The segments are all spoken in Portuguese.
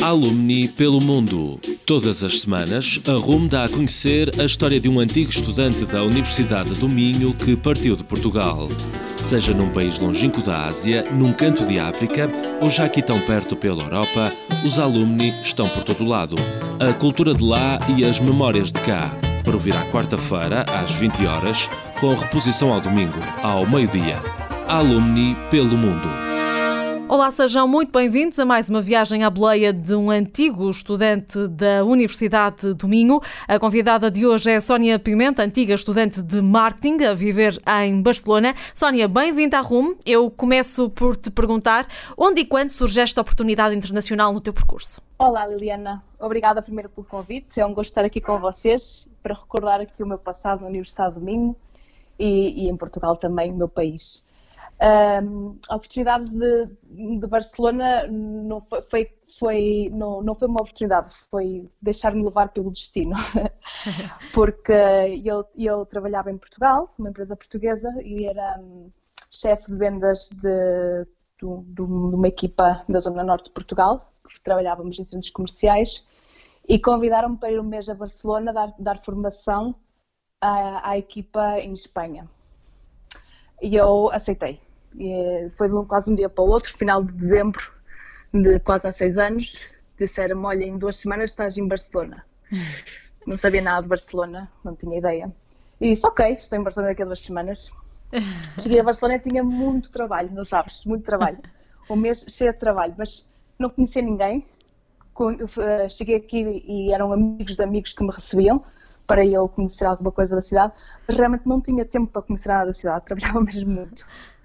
Alumni pelo mundo. Todas as semanas, a RUM dá a conhecer a história de um antigo estudante da Universidade do Minho que partiu de Portugal. Seja num país longínquo da Ásia, num canto de África ou já aqui tão perto pela Europa, os alumni estão por todo lado. A cultura de lá e as memórias de cá. Para ouvir à quarta-feira, às 20 horas, com reposição ao domingo, ao meio-dia. Alumni pelo mundo. Olá, sejam muito bem-vindos a mais uma viagem à boleia de um antigo estudante da Universidade do Minho. A convidada de hoje é Sónia Pimenta, antiga estudante de marketing, a viver em Barcelona. Sónia, bem-vinda à RUM. Eu começo por te perguntar onde e quando surge esta oportunidade internacional no teu percurso? Olá, Liliana. Obrigada primeiro pelo convite. É um gosto estar aqui com vocês para recordar aqui o meu passado na Universidade do Minho e em Portugal também, o meu país. A oportunidade de Barcelona não foi uma oportunidade, foi deixar-me levar pelo destino, porque eu trabalhava em Portugal, numa empresa portuguesa, e era chefe de vendas de uma equipa da zona norte de Portugal, que trabalhávamos em centros comerciais, e convidaram-me para ir um mês a Barcelona dar formação à equipa em Espanha. E eu aceitei. Foi de quase um dia para o outro, final de dezembro, de quase há 6 anos, disseram-me: olha, em 2 semanas estás em Barcelona. Não sabia nada de Barcelona, não tinha ideia. E disse: ok, estou em Barcelona daqui a 2 semanas. Cheguei a Barcelona e tinha muito trabalho, não sabes, muito trabalho. Um mês cheio de trabalho, mas não conhecia ninguém. Cheguei aqui e eram amigos de amigos que me recebiam para eu conhecer alguma coisa da cidade, mas realmente não tinha tempo para conhecer nada da cidade, trabalhava mesmo muito.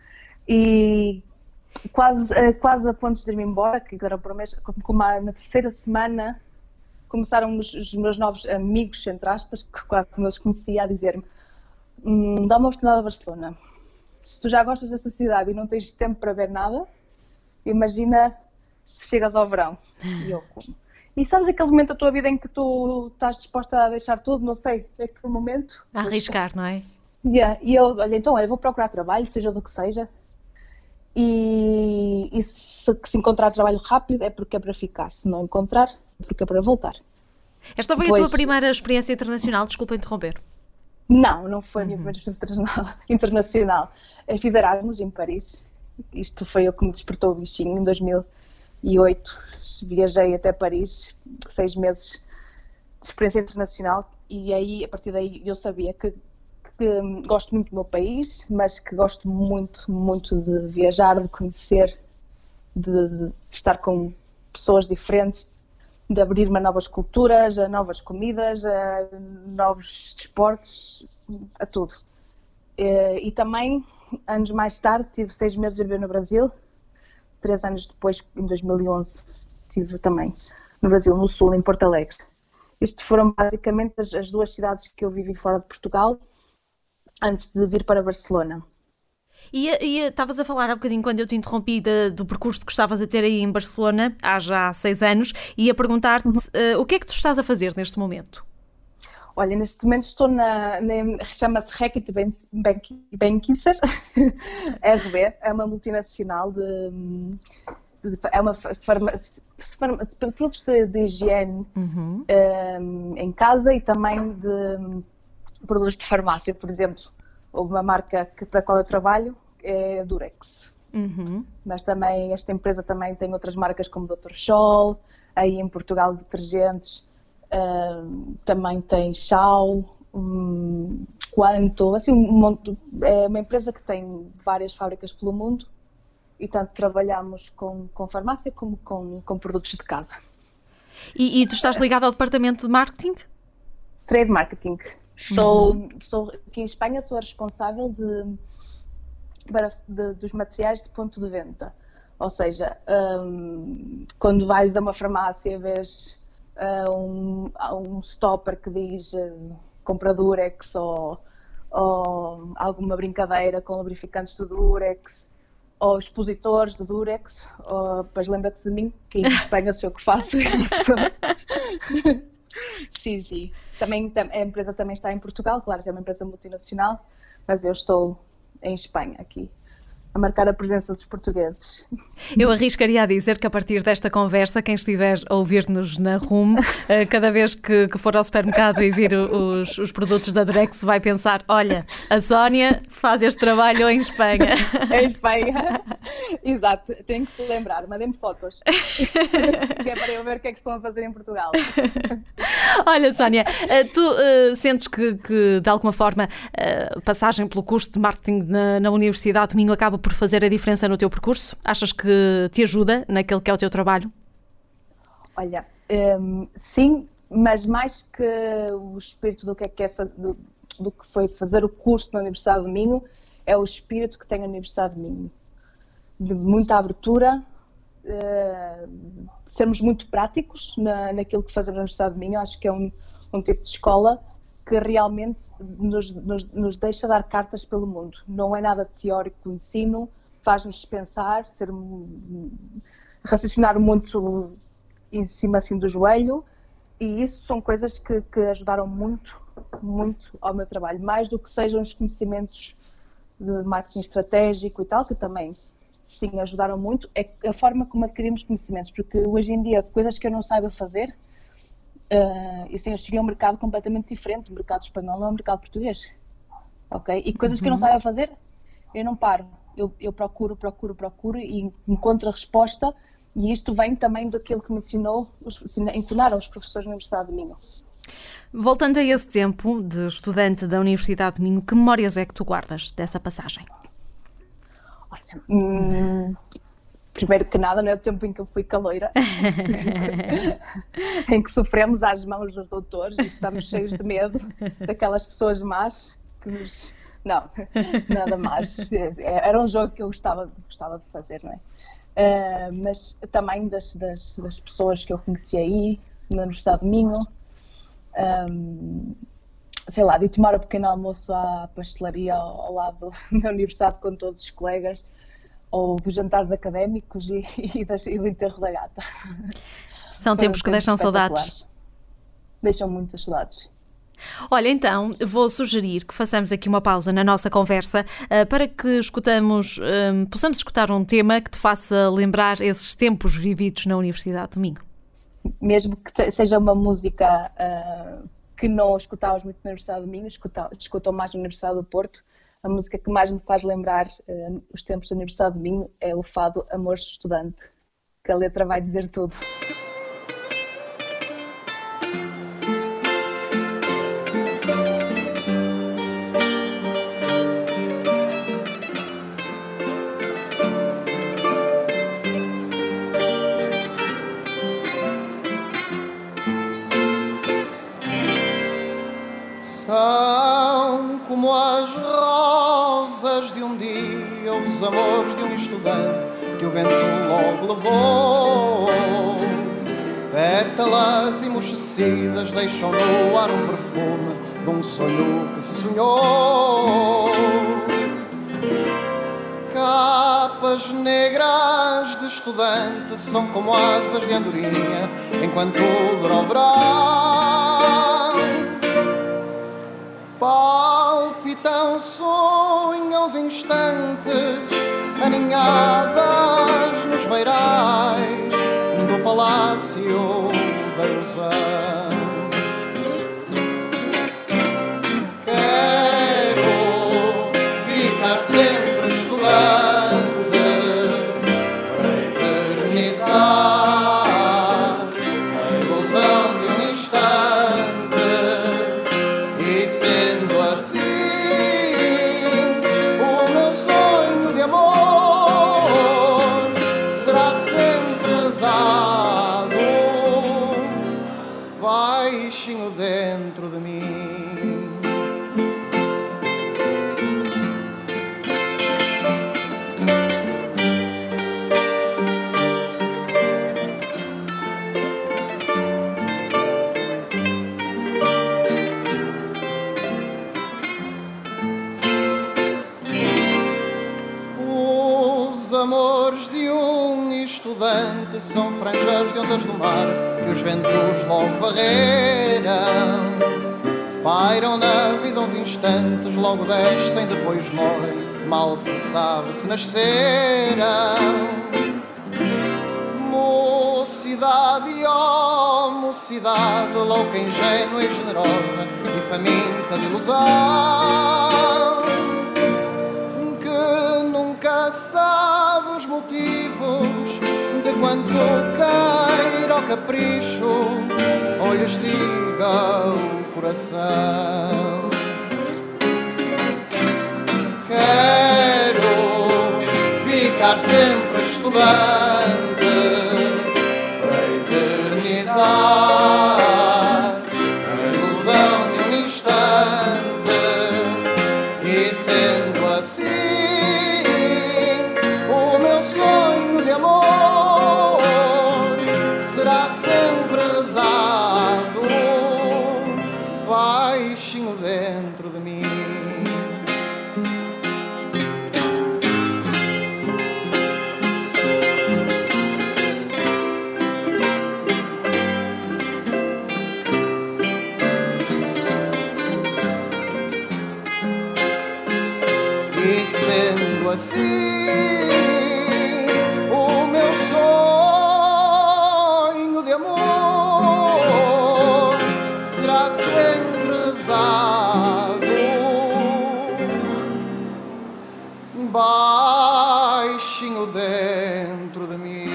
E quase a ponto de ir-me embora, que era por um mês, como na terceira semana começaram os meus novos amigos, entre aspas, que quase não os conhecia, a dizer-me: dá uma oportunidade a Barcelona. Se tu já gostas dessa cidade e não tens tempo para ver nada, imagina se chegas ao verão. E eu, como? E sabes aquele momento da tua vida em que tu estás disposta a deixar tudo, não sei, é aquele momento. A arriscar, não é? E eu, olha, então eu vou procurar trabalho, seja do que seja. E se encontrar trabalho rápido é porque é para ficar, se não encontrar é porque é para voltar. Esta foi a tua primeira experiência internacional, desculpa interromper. Não foi a minha primeira experiência internacional. Eu fiz Erasmus em Paris, isto foi o que me despertou o bichinho em 2008. Viajei até Paris, 6 meses de experiência internacional, e aí, a partir daí, eu sabia que gosto muito do meu país, mas que gosto muito, muito de viajar, de conhecer, de estar com pessoas diferentes, de abrir-me a novas culturas, a novas comidas, a novos desportos, a tudo. E também, anos mais tarde, tive 6 meses a viver no Brasil. 3 anos depois, em 2011, estive também no Brasil, no Sul, em Porto Alegre. Isto foram basicamente as 2 cidades que eu vivi fora de Portugal, antes de vir para Barcelona. E estavas a falar há bocadinho, quando eu te interrompi, do percurso que estavas a ter aí em Barcelona, há já 6 anos, e a perguntar-te o que é que tu estás a fazer neste momento? Olha, neste momento estou chama-se Reckitt Benckiser, RB, é uma multinacional é uma de produtos de higiene em casa e também de produtos de farmácia. Por exemplo, uma marca para a qual eu trabalho é a Durex. Mas também esta empresa também tem outras marcas como Dr. Scholl, aí em Portugal detergentes, também tem Schau, Quanto, assim, é uma empresa que tem várias fábricas pelo mundo e tanto trabalhamos com farmácia como com produtos de casa. E tu estás ligado ao departamento de marketing? Trade marketing. Sou aqui em Espanha, sou a responsável dos materiais de ponto de venda. Ou seja, quando vais a uma farmácia, vês um stopper que diz compra Durex ou alguma brincadeira com lubrificantes do Durex ou expositores do Durex, depois lembra-te de mim, que em Espanha sou eu que faço isso. Sim. Também, a empresa também está em Portugal, claro que é uma empresa multinacional, mas eu estou em Espanha aqui a marcar a presença dos portugueses. Eu arriscaria a dizer que a partir desta conversa, quem estiver a ouvir-nos na RUM, cada vez que for ao supermercado e vir os produtos da Durex, vai pensar, olha, a Sónia faz este trabalho em Espanha. Em Espanha, exato, tenho que se lembrar, mandem-me fotos, que é para eu ver o que é que estão a fazer em Portugal. Olha, Sónia, tu sentes que de alguma forma a passagem pelo curso de marketing na Universidade do Minho acaba por fazer a diferença no teu percurso? Achas que te ajuda naquele que é o teu trabalho? Olha, sim, mas mais que o espírito do que do que foi fazer o curso na Universidade do Minho, é o espírito que tem a Universidade do Minho. De muita abertura, sermos muito práticos naquilo que fazemos na Universidade do Minho. Acho que é um tipo de escola que realmente nos deixa dar cartas pelo mundo. Não é nada teórico o ensino, faz-nos pensar, raciocinar muito em cima assim do joelho, e isso são coisas que ajudaram muito, muito ao meu trabalho, mais do que sejam os conhecimentos de marketing estratégico e tal, que também, sim, ajudaram muito, é a forma como adquirimos conhecimentos, porque hoje em dia, coisas que eu não saiba fazer, eu cheguei a um mercado completamente diferente, o mercado espanhol não é o mercado português, ok? E coisas que eu não saiba fazer, eu não paro, eu procuro e encontro a resposta, e isto vem também daquilo que me ensinaram os professores da Universidade de Minho. Voltando a esse tempo de estudante da Universidade de Minho, que memórias é que tu guardas dessa passagem? Olha, primeiro que nada, não é o tempo em que eu fui caloira, em que sofremos às mãos dos doutores e estamos cheios de medo daquelas pessoas más que nos... Não, nada mais. Era um jogo que eu gostava de fazer, não é? Mas também das pessoas que eu conheci aí, na Universidade de Minho, sei lá, de tomar o pequeno almoço à pastelaria ao lado da universidade com todos os colegas, ou dos jantares académicos e do enterro da gata. São tempos que deixam saudades. Deixam muitas saudades. Olha, então, vou sugerir que façamos aqui uma pausa na nossa conversa para que possamos escutar um tema que te faça lembrar esses tempos vividos na Universidade do Minho. Mesmo que seja uma música que não escutávamos muito na Universidade do Minho, escutam mais na Universidade do Porto, a música que mais me faz lembrar os tempos da Universidade do Minho é o fado Amores de Estudante, que a letra vai dizer tudo. São como as rosas de um dia, ou os amores de um estudante que o vento logo levou. Pétalas emurchecidas deixam no ar um perfume de um sonho que se sonhou. Capas negras de estudante são como asas de andorinha enquanto dura o verão. Palpitam sonhos instantes aninhadas nos beirais do palácio da ilusão. Quero ficar sempre estudante para eternizar a ilusão de um instante. E sendo assim, o meu sonho de amor será sempre rezado, baixinho dentro de mim. Os amores de um estudante são franjas de ondas do mar que os ventos logo varreram. Pairam na vida uns instantes, logo descem, depois morrem mal se sabe se nasceram. Mocidade, oh mocidade, louca, ingênua e generosa e faminta de ilusão, que nunca sabe os motivos de quanto queira o capricho ou lhes diga o coração. Quero ficar sempre estudante para eternizar a ilusão de um instante, e sendo assim o meu sonho de amor será sempre rezado baixinho dentro de mim. E sendo assim o meu sonho de amor será sempre rezado baixinho dentro de mim.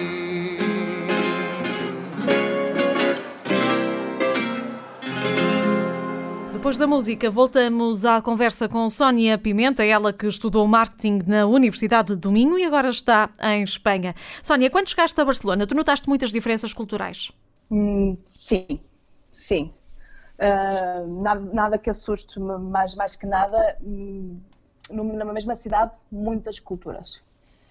Depois da música, voltamos à conversa com Sónia Pimenta, ela que estudou marketing na Universidade do Minho e agora está em Espanha. Sónia, quando chegaste a Barcelona, tu notaste muitas diferenças culturais? Sim. Nada que assuste, mas mais que nada, na mesma cidade, muitas culturas.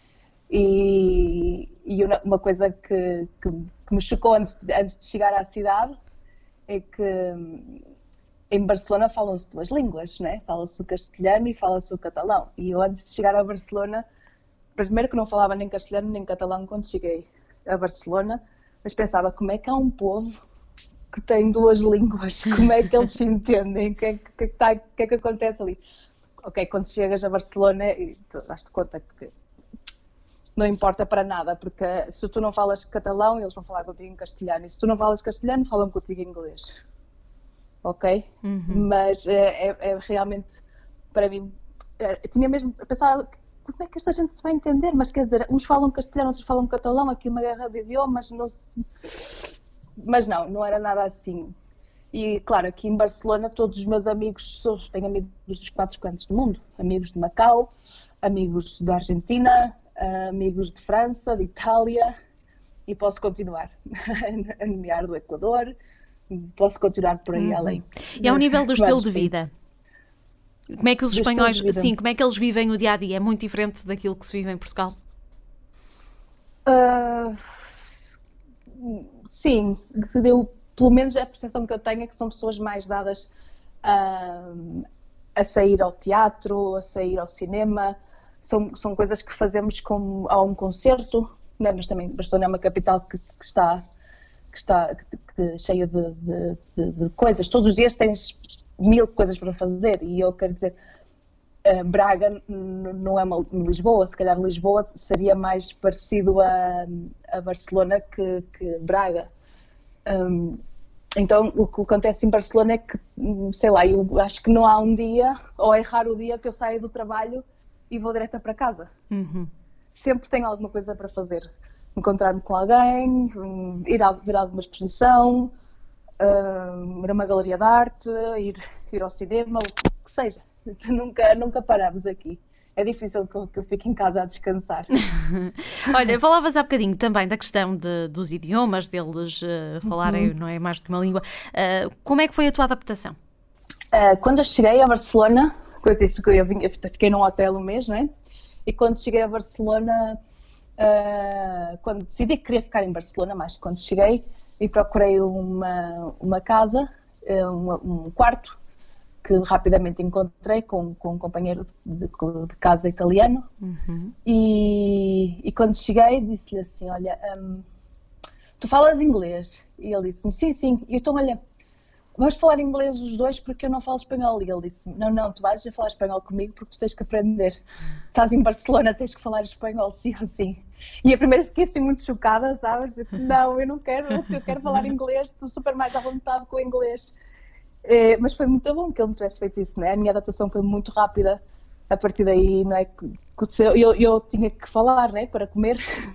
E uma coisa que me chocou antes de chegar à cidade é que em Barcelona falam-se duas línguas, né? Fala-se o castelhano e fala-se o catalão. E eu, antes de chegar a Barcelona, primeiro que não falava nem castelhano nem catalão quando cheguei a Barcelona, mas pensava, como é que há um povo que tem duas línguas? Como é que eles se entendem? O que é que acontece ali? Ok, quando chegas a Barcelona, tu dás-te conta que não importa para nada, porque se tu não falas catalão, eles vão falar contigo em castelhano. E se tu não falas castelhano, falam contigo em inglês. Ok? Mas é realmente, para mim, tinha mesmo pensado, como é que esta gente se vai entender? Mas quer dizer, uns falam castelhano, outros falam catalão, aqui uma guerra de idiomas, mas não era nada assim. E claro, aqui em Barcelona todos os meus amigos, tenho amigos dos 4 cantos do mundo, amigos de Macau, amigos da Argentina, amigos de França, de Itália, e posso continuar a nomear do Equador. Posso continuar por aí além. E ao nível do estilo de vida? Como é que os espanhóis, sim, como é que eles vivem o dia-a-dia? É muito diferente daquilo que se vive em Portugal? Sim, pelo menos a percepção que eu tenho é que são pessoas mais dadas a sair ao teatro, a sair ao cinema. São coisas que fazemos como a um concerto, né? Mas também Barcelona é uma capital que está cheia de coisas. Todos os dias tens 1000 coisas para fazer e eu quero dizer, Braga não é Lisboa, se calhar Lisboa seria mais parecido a Barcelona que Braga. Então o que acontece em Barcelona é que, sei lá, eu acho que não há um dia, ou é raro o dia que eu saio do trabalho e vou direta para casa. Sempre tenho alguma coisa para fazer. Encontrar-me com alguém, ir ver alguma exposição, ir a uma galeria de arte, ir ao cinema, o que seja. Nunca paramos aqui. É difícil que eu fique em casa a descansar. Olha, falavas há bocadinho também da questão dos idiomas, deles falarem, não é, mais de uma língua. Como é que foi a tua adaptação? Quando eu cheguei a Barcelona, coisa isso que eu fiquei num hotel um mês, não é? E quando cheguei a Barcelona, quando decidi que queria ficar em Barcelona, mais quando cheguei, e procurei uma casa, um quarto, que rapidamente encontrei com um companheiro de casa italiano. E quando cheguei disse-lhe assim, olha, tu falas inglês? E ele disse-me, sim. E então, olha, vamos falar inglês os dois porque eu não falo espanhol. E ele disse, não, tu vais a falar espanhol comigo porque tu tens que aprender. Estás em Barcelona, tens que falar espanhol, sim ou sim. E a primeira fiquei assim muito chocada, sabes? Não, eu não quero, eu quero falar inglês, estou super mais à vontade com o inglês. Mas foi muito bom que ele me tivesse feito isso, né? A minha adaptação foi muito rápida. A partir daí, não é? Eu tinha que falar, né? Para comer.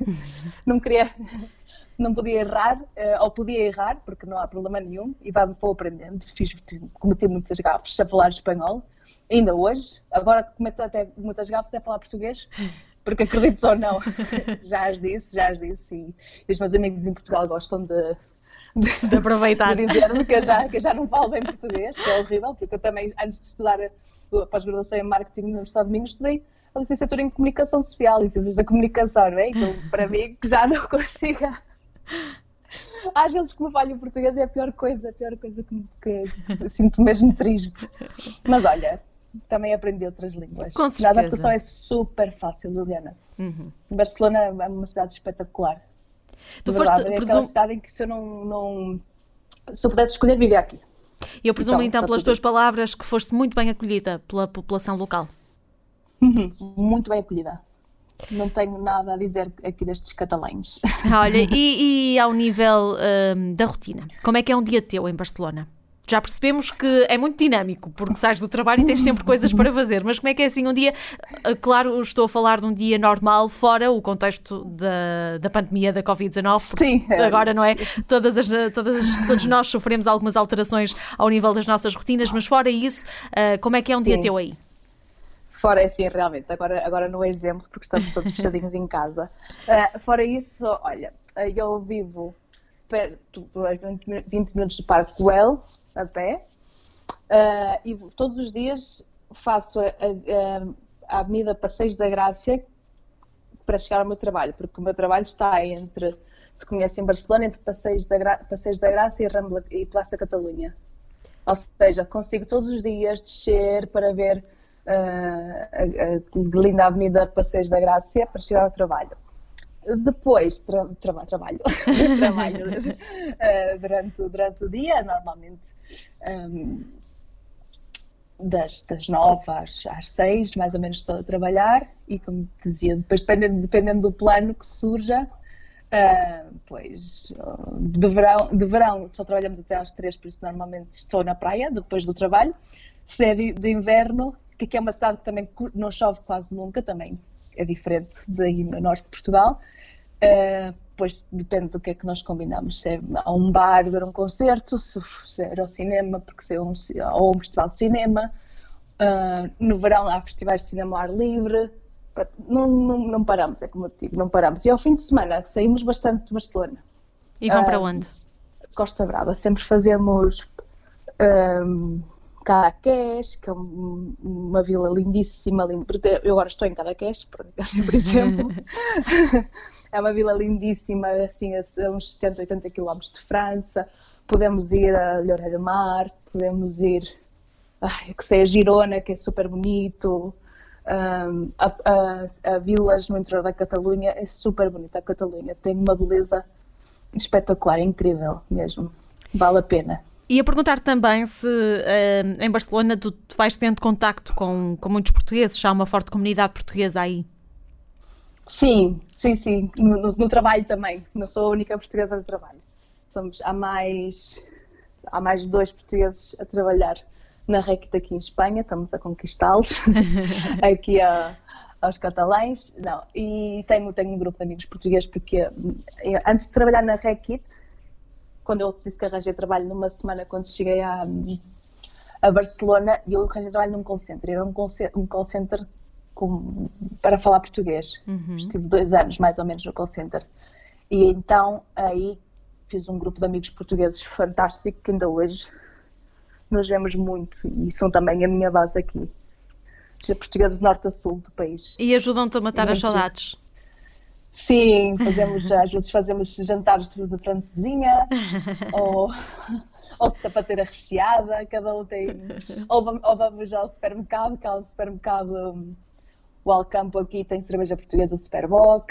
Não podia errar, ou podia errar, porque não há problema nenhum, e vou aprendendo. Cometi muitas gafes a falar espanhol, ainda hoje. Agora cometo até muitas gafes a falar português, porque acredites ou não, já as disse, e os meus amigos em Portugal gostam de aproveitar. De dizer-me que eu já não falo bem português, que é horrível, porque eu também, antes de estudar a pós-graduação em Marketing na Universidade de Minho, estudei a licenciatura em Comunicação Social e Ciências da Comunicação, não é? Então, para mim, que já não consigo... Às vezes que me falho o português é a pior coisa que sinto mesmo triste. Mas olha, também aprendi outras línguas. Com certeza. A adaptação é super fácil, Liliana. Barcelona é uma cidade espetacular. Tu verdade, é aquela cidade em que se eu pudesse escolher, viver aqui. Eu presumo então pelas tuas palavras que foste muito bem acolhida pela população local. Muito bem acolhida. Não tenho nada a dizer aqui destes catalães. Olha, e ao nível da rotina, como é que é um dia teu em Barcelona? Já percebemos que é muito dinâmico, porque sais do trabalho e tens sempre coisas para fazer, mas como é que é assim um dia? Claro, estou a falar de um dia normal, fora o contexto da pandemia da Covid-19, porque sim, agora, não é? Todos nós sofremos algumas alterações ao nível das nossas rotinas, mas fora isso, como é que é um dia teu aí? Fora é assim, realmente, agora no exemplo, porque estamos todos fechadinhos em casa. Fora isso, olha, eu vivo perto, a 20 minutos do Parque Güell, a pé, e todos os dias faço a Avenida Passeios da Graça para chegar ao meu trabalho, porque o meu trabalho está entre, se conhecem Barcelona, entre Passeios da Graça e Rambla e Plaça Catalunha. Ou seja, consigo todos os dias descer para ver a linda Avenida Passeios da Graça para chegar ao trabalho. Depois trabalho durante o dia, normalmente das 9 às 6, mais ou menos estou a trabalhar e, como dizia, depois dependendo do plano que surja, pois de verão só trabalhamos até às 3, por isso normalmente estou na praia depois do trabalho. Se é de inverno, que aqui é uma cidade que também não chove quase nunca, também é diferente daí no norte de Portugal, pois depende do que é que nós combinamos, se é a um bar ver um concerto, se é ao cinema, porque se é ou um festival de cinema, no verão há festivais de cinema ao ar livre, não paramos, é como eu te digo, não paramos. E ao fim de semana saímos bastante de Barcelona. E vão para onde? Costa Brava, sempre fazemos... Cadaqués, que é uma vila lindíssima, eu agora estou em Cadaqués, por exemplo, é uma vila lindíssima, assim, a uns 70, 80 km de França. Podemos ir a Lloret de Mar, podemos ir a Girona, que é super bonito, a vilas no interior da Catalunha, é super bonita a Catalunha, tem uma beleza espetacular, incrível mesmo, vale a pena. E a perguntar também se em Barcelona tu vais tendo contacto com muitos portugueses, já há uma forte comunidade portuguesa aí. Sim. No trabalho também. Não sou a única portuguesa no trabalho. Há mais de 2 portugueses a trabalhar na Reckitt aqui em Espanha. Estamos a conquistá-los aqui aos catalães. Não, e tenho um grupo de amigos portugueses porque antes de trabalhar na Reckitt, quando eu disse que arranjei trabalho numa semana, quando cheguei a Barcelona, eu arranjei trabalho num call center. Era um call center para falar português. Estive 2 anos, mais ou menos, no call center. E então, aí, fiz um grupo de amigos portugueses fantástico, que ainda hoje nos vemos muito. E são também a minha base aqui. Portugueses de norte a sul do país. E ajudam-te a matar as saudades? Sim, às vezes fazemos jantares de francesinha ou de sapateira recheada, cada um tem... Ou vamos ao supermercado, que há um supermercado o Alcampo aqui tem cerveja portuguesa Superboc.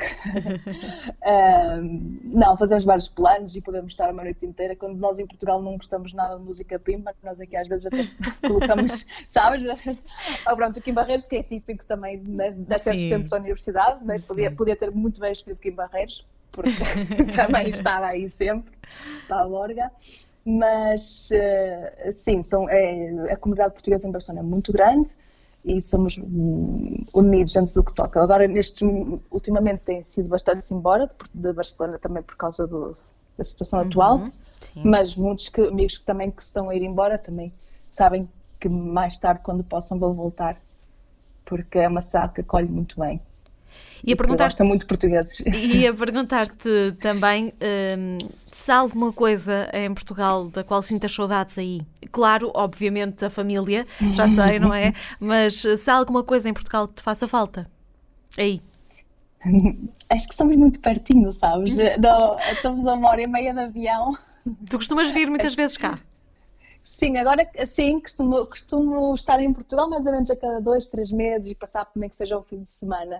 Não, fazemos vários planos e podemos estar uma noite inteira. Quando nós em Portugal não gostamos nada de música pimba, nós aqui às vezes até colocamos, sabes? Pronto, aqui em Barreiros, que é típico também, né, de certos tempos da universidade, né? Podia ter muito bem escrito aqui em Barreiros, porque também estava aí sempre, para a Borga. Mas, sim, a comunidade portuguesa em Barcelona é muito grande e somos unidos dentro do que toca. Agora, ultimamente tem sido bastante embora de Barcelona também por causa da situação atual, sim. Mas muitos amigos que estão a ir embora também sabem que mais tarde, quando possam, vão voltar, porque é uma cidade que acolhe muito bem. Gosta muito de portugueses. E a perguntar-te também se há alguma coisa em Portugal da qual sintas saudades aí. Claro, obviamente a família, já sei, não é? Mas se há alguma coisa em Portugal que te faça falta aí? Acho que estamos muito pertinho, sabes? Não, estamos a 1h30 de avião. Tu costumas vir muitas vezes cá? Sim, agora sim, costumo estar em Portugal mais ou menos a cada 2-3 meses e passar nem que seja o fim de semana.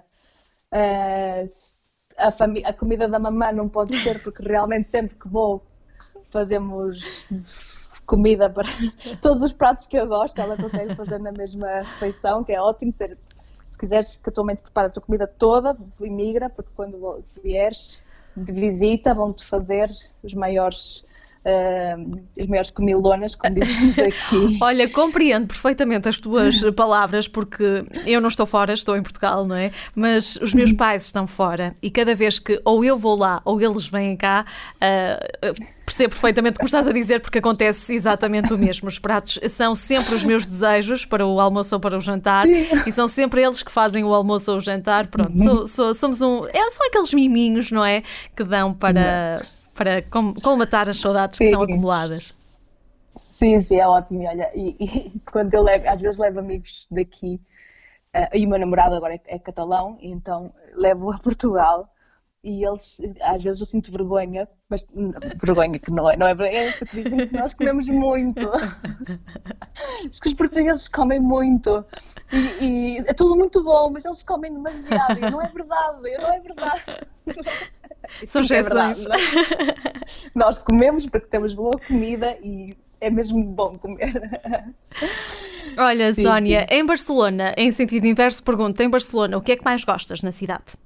A comida da mamã não pode ser, porque realmente sempre que vou fazemos comida para todos os pratos que eu gosto, ela consegue fazer na mesma refeição, que é ótimo. Se quiseres que a tua mãe te prepare a tua comida toda, imigra, porque quando vieres de visita vão-te fazer as maiores comilonas, como dizemos aqui. Olha, compreendo perfeitamente as tuas palavras, porque eu não estou fora, estou em Portugal, não é? Mas os meus pais estão fora e cada vez que ou eu vou lá ou eles vêm cá, percebo perfeitamente o que me estás a dizer, porque acontece exatamente o mesmo. Os pratos são sempre os meus desejos para o almoço ou para o jantar. Sim. E são sempre eles que fazem o almoço ou o jantar. Pronto, somos são aqueles miminhos, não é? Que dão para colmatar as saudades que são acumuladas. Sim, é ótimo. Olha, e quando eu às vezes levo amigos daqui, e o meu namorado agora é catalão, então levo a Portugal e eles, às vezes eu sinto vergonha, mas vergonha que não é vergonha, porque dizem que nós comemos muito. Diz que os portugueses comem muito e é tudo muito bom, mas eles comem demasiado e não é verdade. São exceções. Nós comemos porque temos boa comida e é mesmo bom comer. Olha, sim, Sónia, sim. Em Barcelona, em sentido inverso, pergunto, em Barcelona, o que é que mais gostas na cidade?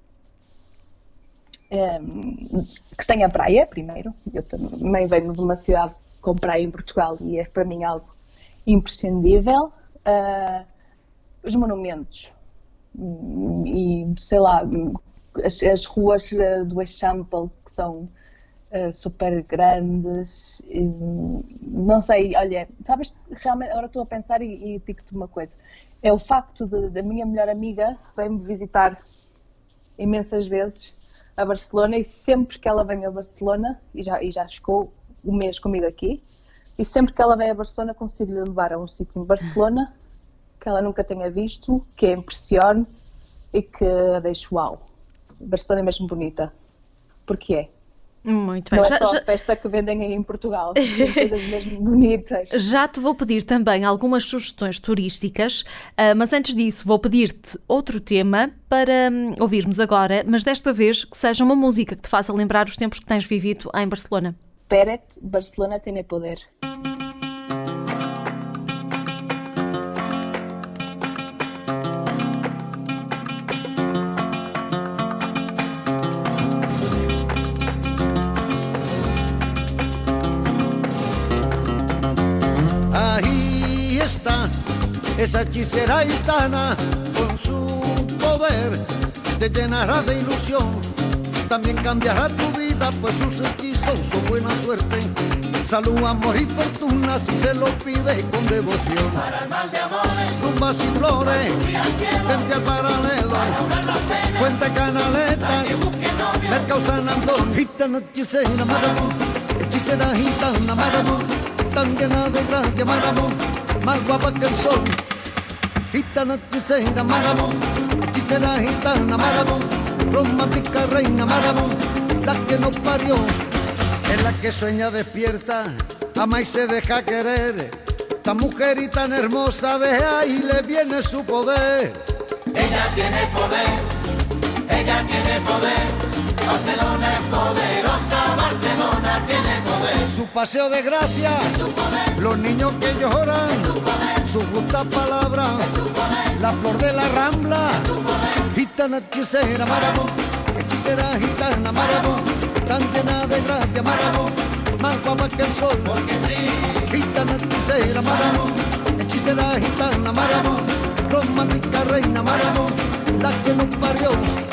Que tenha praia, primeiro. Eu também venho de uma cidade com praia em Portugal e é para mim algo imprescindível. Os monumentos e, sei lá, as ruas do Eixample, que são super grandes, não sei, olha, sabes, realmente agora estou a pensar e digo-te uma coisa, é o facto da minha melhor amiga vem-me visitar imensas vezes a Barcelona e sempre que ela vem a Barcelona, e já chegou um mês comigo aqui, e sempre que ela vem a Barcelona consigo-lhe levar a um sítio em Barcelona que ela nunca tenha visto, que a impressione e que a deixe uau. Barcelona é mesmo bonita, porque é. Muito bem. Não é só a festa que vendem aí em Portugal, tem coisas mesmo bonitas. Já te vou pedir também algumas sugestões turísticas, mas antes disso vou pedir-te outro tema para ouvirmos agora, mas desta vez que seja uma música que te faça lembrar os tempos que tens vivido em Barcelona. Peret, Barcelona tiene poder. Esa hechicera gitana con su poder te llenará de ilusión, también cambiará tu vida, pues sus hechizos son buena suerte, salud, amor y fortuna si se lo pide con devoción. Para el mal de amores, rumbas y flores, vente al paralelo, Fuente Canaletas, Mercado San Antón, gitana hechicera maravón, hechicera gitana maravón, tan llena de gracia maravón, más guapa que el sol. Gitana hechicera maravón, hechicera gitana maravón, romántica reina maravón, la que nos parió, es la que sueña despierta, ama y se deja querer, tan mujer y tan hermosa, de ahí le viene su poder. Ella Ella tiene poder, ella tiene poder. Barcelona es poderosa, Barcelona tiene poder. Su paseo de gracia, los niños que lloran, su justa palabra, la flor de la Rambla. Gitana hechicera, marabú, hechicera gitana, marabú, tan llena de gracia, marabú, más guapa que el sol, porque sí. Gitana hechicera, marabú, hechicera gitana, marabú, romántica reina, marabú, la que nos parió.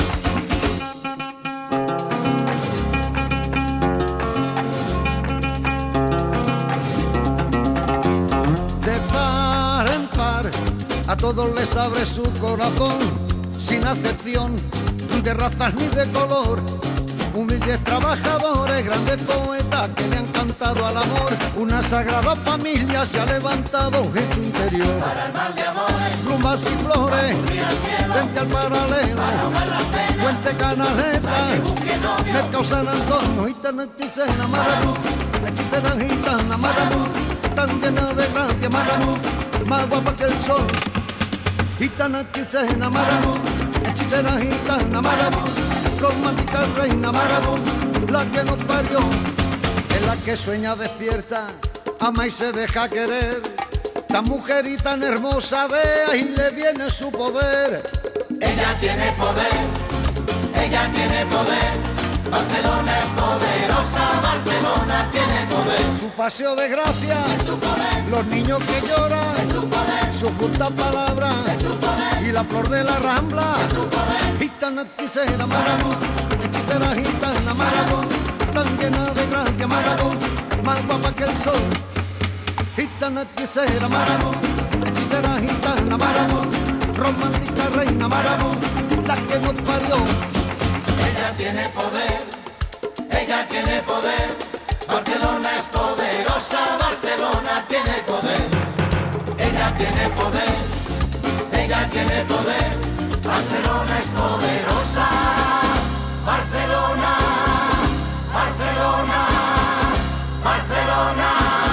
De par en par, a todos les abre su corazón, sin acepción de razas ni de color. Humildes trabajadores, grandes poetas que le han cantado al amor. Una sagrada familia se ha levantado en su interior. Para el mal de amores, plumas y flores, frente al paralelo, Puente Canaleta, Mercado San Antonio, gitana hechicera, marabú, hechicera gitana, marabú, tan llena de gracia, marabú, más guapa que el sol. Gitana hechicera, marabú, hechicera gitana, marabú, romántica reina, marabú, la que nos parió. Es la que sueña despierta, ama y se deja querer. Tan mujer y tan hermosa, de ahí le viene su poder. Ella tiene poder, ella tiene poder. Barcelona es poderosa, Barcelona tiene poder. Su paseo de gracia, los niños que lloran, su justa palabra, y la flor de la Rambla. Gitana hechicera, marabú, hechicera gitana, marabú, tan llena de gracia, marabú, más guapa que el sol. Gitana hechicera, marabú, hechicera gitana, marabú, romántica reina, marabú, la que nos parió. Ella tiene poder, ella tiene poder. Barcelona es poderosa, Barcelona tiene poder. Ella tiene poder, ella tiene poder. Barcelona es poderosa, Barcelona, Barcelona, Barcelona.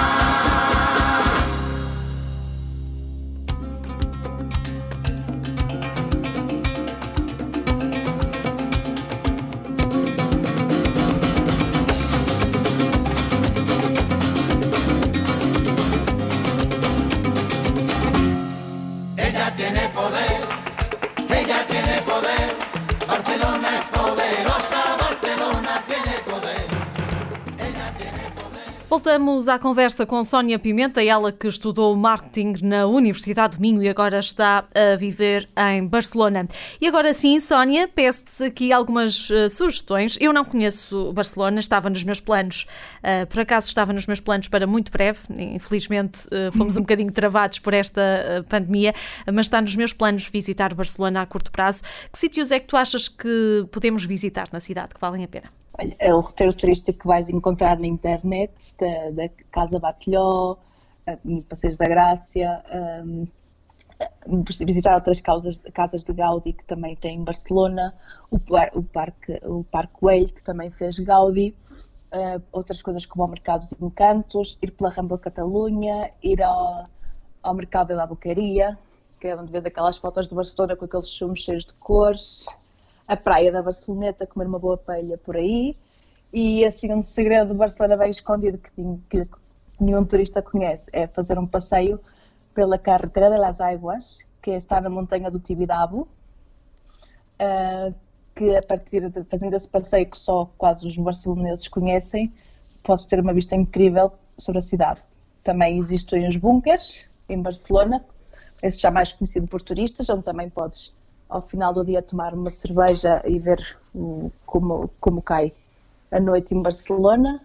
Ella tiene poder, ella tiene poder. Barcelona es poderosa, Barcelona tiene poder. Ella tiene poder. Voltamos à conversa com Sónia Pimenta, ela que estudou marketing na Universidade do Minho e agora está a viver em Barcelona. E agora sim, Sónia, peço-te aqui algumas sugestões. Eu não conheço Barcelona, estava nos meus planos, por acaso estava nos meus planos para muito breve, infelizmente fomos um bocadinho travados por esta pandemia, mas está nos meus planos visitar Barcelona a curto prazo. Que sítios é que tu achas que podemos visitar na cidade, que valem a pena? Olha, é o roteiro turístico que vais encontrar na internet, da Casa Batlló, Passeios da Grácia, visitar outras casas de Gaudí que também tem em Barcelona, o Parque Güell, que também fez Gaudí, outras coisas como o Mercado dos Encantos, ir pela Rambla Catalunha, ir ao Mercado de la Boqueria, que é onde vês aquelas fotos de Barcelona com aqueles chumos cheios de cores, a praia da Barceloneta, comer uma boa paella por aí, e assim um segredo de Barcelona bem escondido que nenhum turista conhece, é fazer um passeio pela Carretera de las Aigües, que está na montanha do Tibidabo, que a partir de fazendo esse passeio que só quase os barceloneses conhecem, podes ter uma vista incrível sobre a cidade. Também existem os bunkers em Barcelona, esse já mais conhecido por turistas, onde também podes ao final do dia tomar uma cerveja e ver como cai a noite em Barcelona,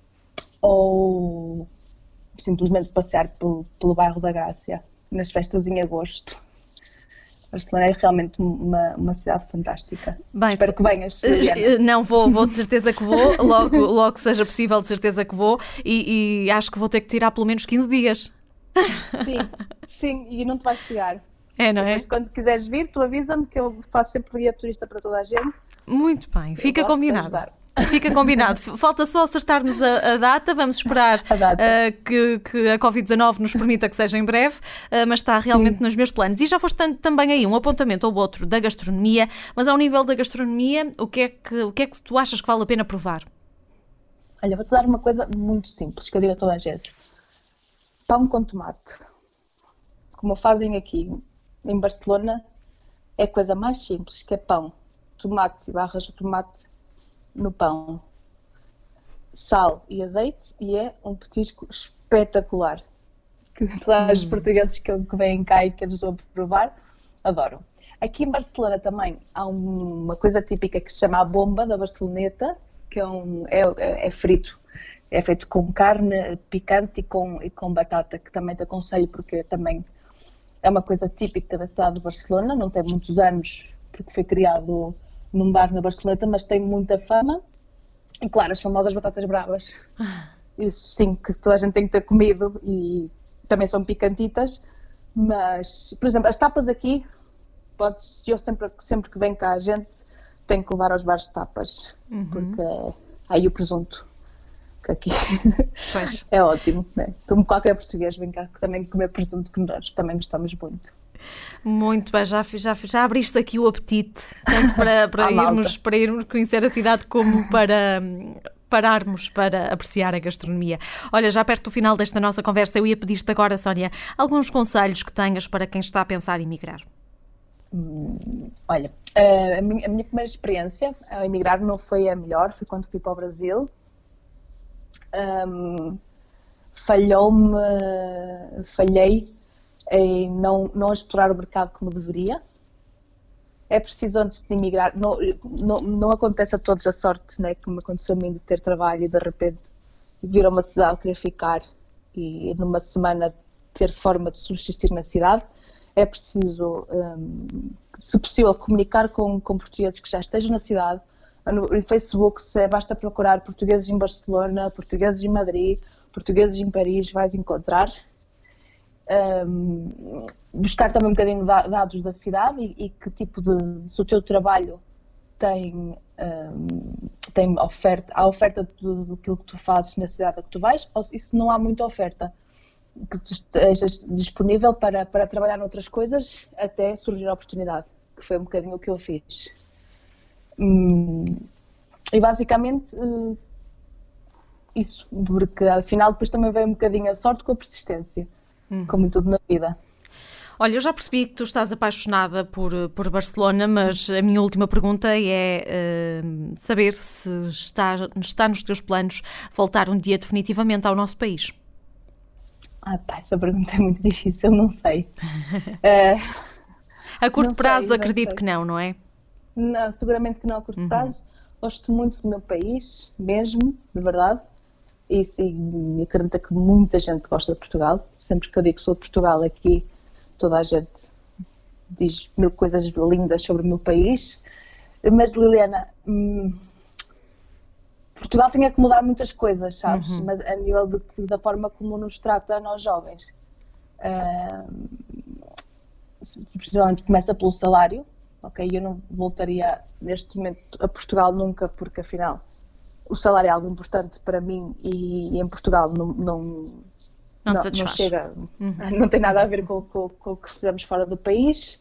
ou simplesmente passear pelo bairro da Grácia nas festas em agosto. Barcelona é realmente uma cidade fantástica. Bem, espero que venhas, Liliana. Não, vou de certeza que vou, logo que seja possível, de certeza que vou, e acho que vou ter que tirar pelo menos 15 dias. Sim, e não te vais chegar. É, não é? Depois, quando quiseres vir, tu avisa-me que eu faço sempre guia turista para toda a gente. Muito bem, fica combinado. Fica combinado. Falta só acertarmos a data. Vamos esperar que a Covid-19 nos permita que seja em breve, mas está realmente nos meus planos. E já foste também aí um apontamento ou outro da gastronomia, mas ao nível da gastronomia, o que é que tu achas que vale a pena provar? Olha, vou-te dar uma coisa muito simples, que eu digo a toda a gente. Pão com tomate. Como fazem aqui em Barcelona, é a coisa mais simples, que é pão, tomate e barras de tomate no pão, sal e azeite, e é um petisco espetacular, que todos os portugueses que vêm cá e que eles vão provar, adoram. Aqui em Barcelona também há uma coisa típica que se chama a bomba da Barceloneta, que é frito, é feito com carne picante e com batata, que também te aconselho porque também é uma coisa típica da cidade de Barcelona, não tem muitos anos porque foi criado num bar na Barceloneta, mas tem muita fama. E claro, as famosas batatas bravas. Isso sim, que toda a gente tem que ter comido e também são picantitas. Mas, por exemplo, as tapas aqui, eu sempre que vem cá a gente, tenho que levar aos bares de tapas. Porque aí o presunto, que aqui é ótimo, né? Como qualquer português vem cá também comer presunto, que nós também gostamos muito. Muito bem, já abriste aqui o apetite, tanto para irmos conhecer a cidade como para pararmos para apreciar a gastronomia. Olha, já perto do final desta nossa conversa, eu ia pedir-te agora, Sónia, alguns conselhos que tenhas para quem está a pensar em emigrar. Olha, a minha primeira experiência a emigrar não foi a melhor, foi quando fui para o Brasil. Falhei em não explorar o mercado como deveria. É preciso, antes de emigrar, não acontece a todos a sorte, né, como aconteceu a mim, de ter trabalho e de repente vir a uma cidade, querer ficar e numa semana ter forma de subsistir na cidade. É preciso, se possível, comunicar com portugueses que já estejam na cidade. No Facebook basta procurar portugueses em Barcelona, portugueses em Madrid, portugueses em Paris, vais encontrar. Buscar também um bocadinho de dados da cidade e que tipo se o teu trabalho tem oferta, há oferta do que tu fazes na cidade a que tu vais, ou se não há muita oferta, que tu estejas disponível para trabalhar noutras coisas até surgir a oportunidade, que foi um bocadinho o que eu fiz. E basicamente isso, porque afinal depois também vem um bocadinho a sorte com a persistência, como em tudo na vida. Olha, eu já percebi que tu estás apaixonada por Barcelona, mas a minha última pergunta é saber se está nos teus planos voltar um dia definitivamente ao nosso país. Essa pergunta é muito difícil, não sei. A curto prazo acredito que não é? Não, seguramente que não a curto prazo. Gosto muito do meu país, mesmo, de verdade. E sim, acredito que muita gente gosta de Portugal. Sempre que eu digo que sou de Portugal aqui, toda a gente diz mil coisas lindas sobre o meu país. Mas, Liliana, Portugal tinha que mudar muitas coisas, sabes? Mas a nível da forma como nos trata a nós jovens. Principalmente começa pelo salário. Ok, eu não voltaria neste momento a Portugal nunca, porque afinal o salário é algo importante para mim e em Portugal não chega, não tem nada a ver com o que recebemos fora do país.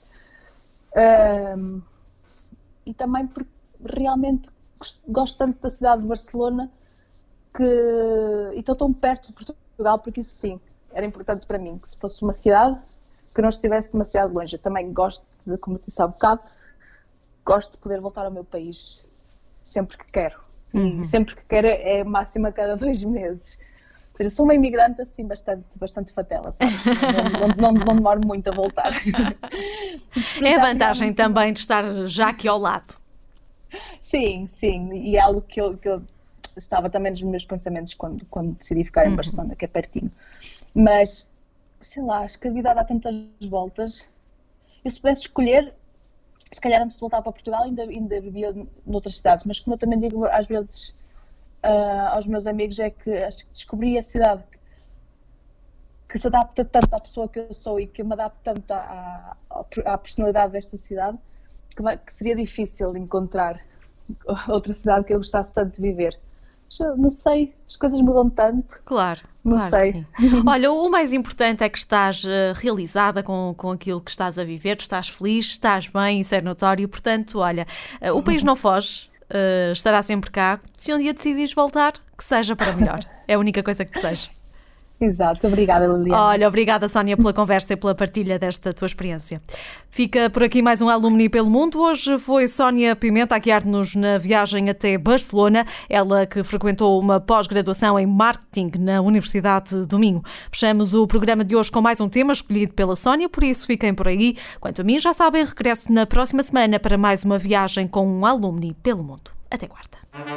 E também porque realmente gosto tanto da cidade de Barcelona e estou tão perto de Portugal, porque isso sim, era importante para mim, que se fosse uma cidade que não estivesse demasiado longe. Eu também gosto, como eu disse há bocado, gosto de poder voltar ao meu país sempre que quero. E sempre que quero é máximo a cada 2 meses. Ou seja, sou uma imigrante assim bastante fatela, sabes? Não demoro muito a voltar. É a vantagem também de estar já aqui ao lado. Sim, e é algo que eu estava também nos meus pensamentos quando decidi ficar em Barcelona, que é pertinho. Mas, sei lá, acho que a vida dá tantas voltas. Eu, se pudesse escolher, se calhar antes de voltar para Portugal ainda vivia noutras cidades, mas como eu também digo às vezes aos meus amigos, é que acho que descobri a cidade que se adapta tanto à pessoa que eu sou e que me adapta tanto à personalidade desta cidade, que seria difícil encontrar outra cidade que eu gostasse tanto de viver. Não sei, as coisas mudam tanto. Claro, não claro sei. Que sim. Olha, o mais importante é que estás realizada com aquilo que estás a viver, estás feliz, estás bem, isso é notório. Portanto, olha, o país não foge, estará sempre cá. Se um dia decidires voltar, que seja para melhor. É a única coisa que desejo. Exato, obrigada, Liliana. Olha, obrigada, Sónia, pela conversa e pela partilha desta tua experiência. Fica por aqui mais um Alumni pelo Mundo. Hoje foi Sónia Pimenta a guiar-nos na viagem até Barcelona, ela que frequentou uma pós-graduação em Marketing na Universidade do Minho. Fechamos o programa de hoje com mais um tema escolhido pela Sónia, por isso fiquem por aí. Quanto a mim, já sabem, regresso na próxima semana para mais uma viagem com um Alumni pelo Mundo. Até quarta.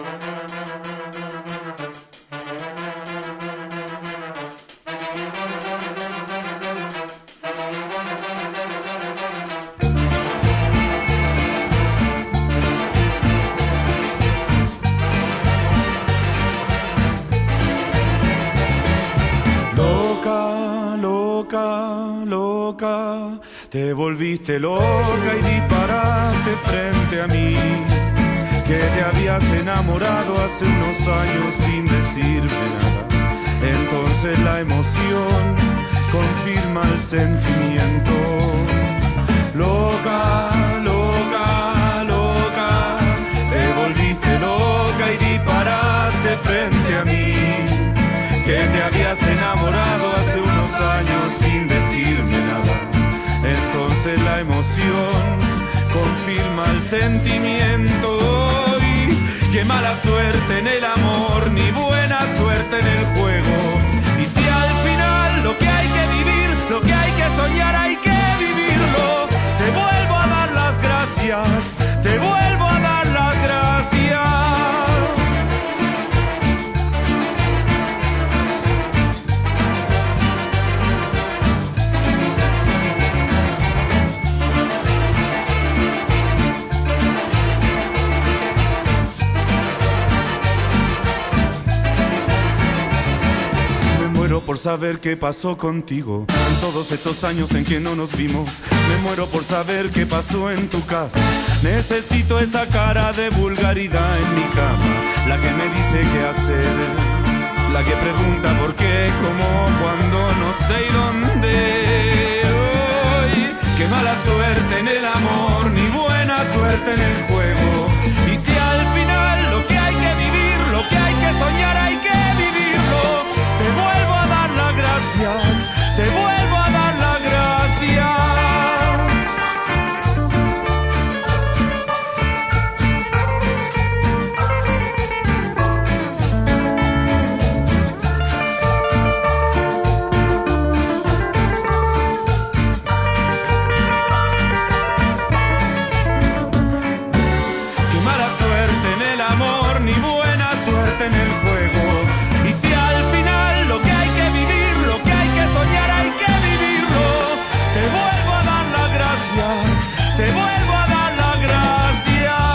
Loca, te volviste loca y disparaste frente a mí, que te habías enamorado hace unos años sin decirme nada. Entonces la emoción confirma el sentimiento. Loca, loca, loca, te volviste loca y disparaste frente a mí, que te habías enamorado hace unos años sin decirme nada. Entonces la emoción confirma el sentimiento. Y qué mala suerte en el amor, ni buena suerte en el juego. Y si al final lo que hay que vivir, lo que hay que soñar, hay que vivirlo. Te vuelvo a dar las gracias, te vuelvo a dar las gracias. Por saber qué pasó contigo en todos estos años en que no nos vimos. Me muero por saber qué pasó en tu casa. Necesito esa cara de vulgaridad en mi cama, la que me dice qué hacer, la que pregunta por qué, cómo, cuándo, no sé y dónde. Hoy, qué mala suerte en el amor, ni buena suerte en el juego. Y si al final lo que hay que vivir, lo que hay que soñar, hay que vivirlo. Te vuelvo a dar las gracias, te vuelvo a dar las gracias. Qué mala suerte en el amor, ni buena suerte en el juego. Y si al final lo que hay que vivir, lo que hay que soñar, hay que vivirlo. Te vuelvo a dar las gracias, te vuelvo a dar las gracias.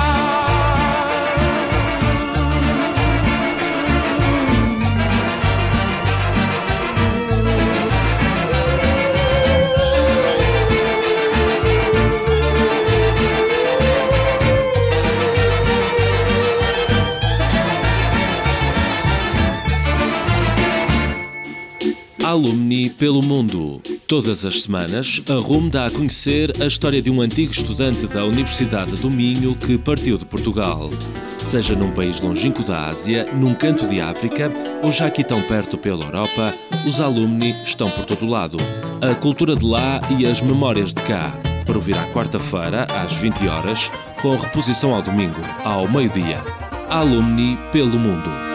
Alumni pelo Mundo. Todas as semanas, a RUM dá a conhecer a história de um antigo estudante da Universidade do Minho que partiu de Portugal. Seja num país longínquo da Ásia, num canto de África ou já aqui tão perto pela Europa, os alumni estão por todo lado. A cultura de lá e as memórias de cá. Para ouvir à quarta-feira, às 20 horas, com reposição ao domingo, ao meio-dia. Alumni pelo Mundo.